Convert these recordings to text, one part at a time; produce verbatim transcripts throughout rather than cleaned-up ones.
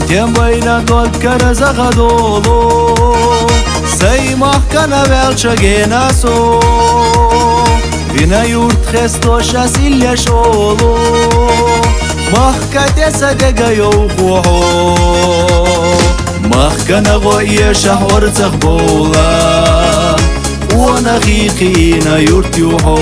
Тем бойна только заходолу Сей махкана велча генасо Вина юрт хестоша силля шолу Махка теса дега йоухуху Махкана غوية شهور تخبولا وانا خيقينا يرت يوحو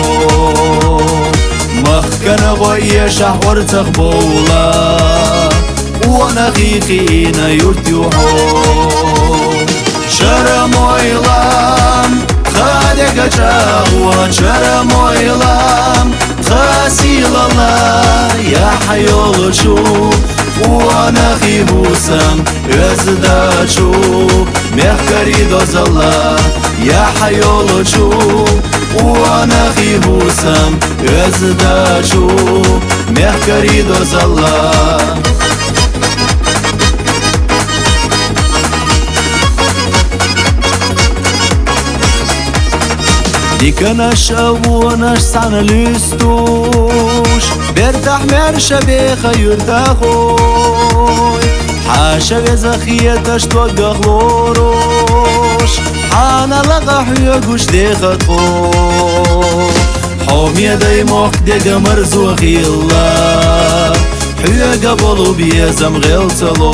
مخكنا غوية شهور تخبولا وانا خيقينا يرت يوحو شرم ويلام خادق جاوان شرم ويلام خاسيل الله يا حيول شو وانا خيبوسم ازداشو مخكري دوزالله يا حيولشو وانا خيبوسم ازداشو مخكري دوزالله ديكناش ابوناش سعنا لستوش بيرتاح مرشا بيخا يرتاحوي حاشا بزخيتاش توقع خلوروش حانا لغا حيوغوش ديخا تخوي حومي داي موخ ديقا مرزو خيلا حيوغا بولو بيزم غيلتلو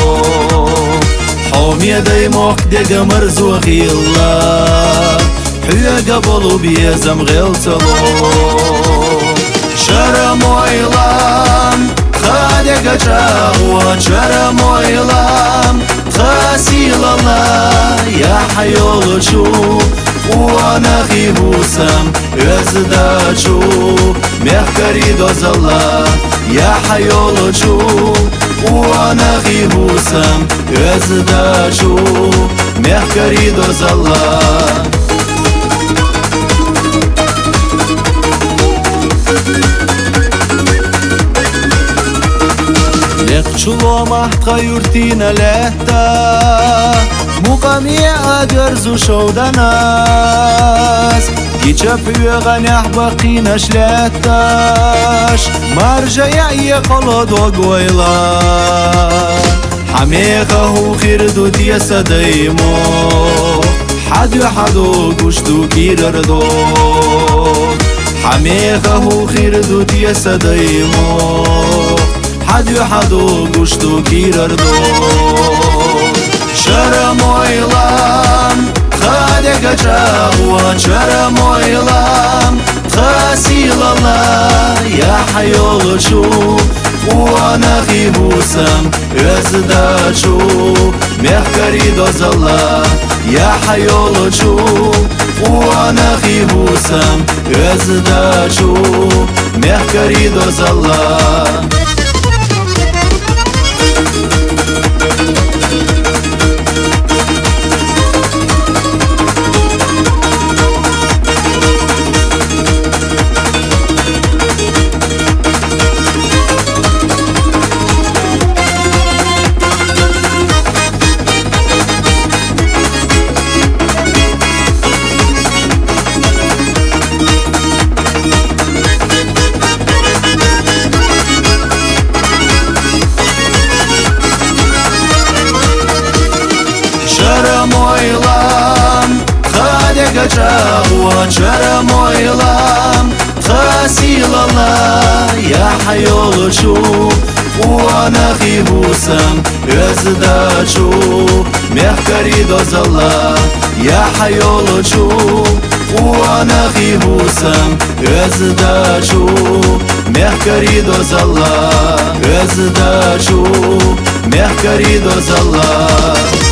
حومي داي موخ ديقا مرزو خيلا حيوغا بولو بيزم غيلتلو شرم ويلام خادق جاوان شرم ويلام خاسيل الله يا حيول شو وانا خيبوسم ازداشو مخكري دوزالله يا حيول شو وانا خيبوسم ازداشو مخكري دوزالله Чуло махтка юртина лета Муками адерзу шоуданас Гича пюга няхбакина шлеташ Маржа я колодо гойла حميخه خيردو ديسا دايمو حدو حدو قشتو كيردو حميخه خيردو ديسا دايمو حدو حدو قشتو كيردو شرم ويلام خادق جاوان شرم ويلام خاسيل الله يا حيول شو وانا خيبوسم ازداشو مخكري دوزالله يا حيول شو وانا خيبوسم ازداشو مخكري دوزالله شرم ويلام خادق جاوان شرم ويلام خاسيل الله يا حيول شو وانا خيبوسم ازداشو مخكري دوزالله يا حيول شو وانا خيبوسم ازداشو مخكري دوزالله ازداشو مخكري دوزالله